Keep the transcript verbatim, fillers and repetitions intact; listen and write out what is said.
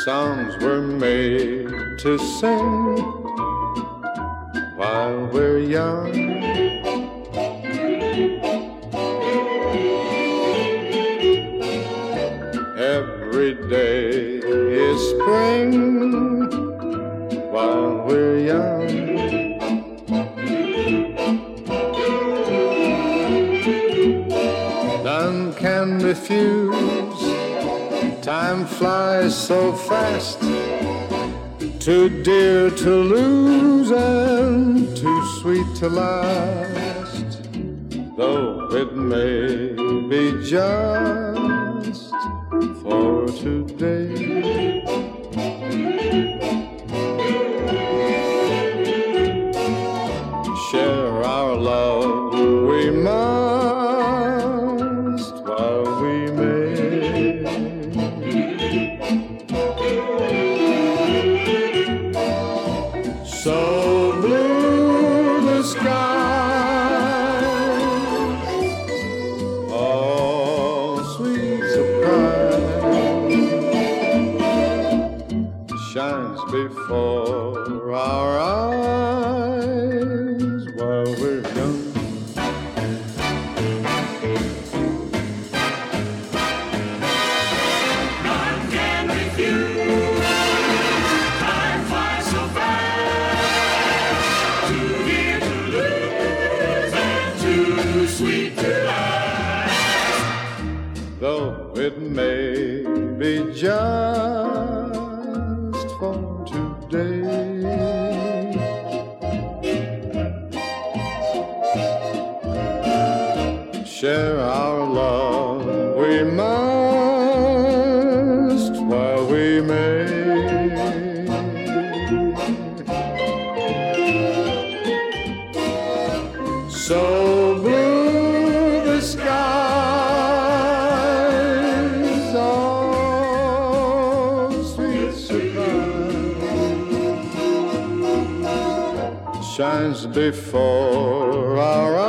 songs were made to sing while we're young. Every day is spring while we're young. None can refuse. Time flies so fast, too dear to lose and too sweet to last. Though it may be just for today, share our love we must while we may. So blue the sky, all sweet surprise shines before our eyes while we're young. None can refuse. Time flies so fast, too dear to lose and too sweet to last. Though it may be just for today, share our love we must while we may. So blue the skies, all sweet surprise shines before our eyes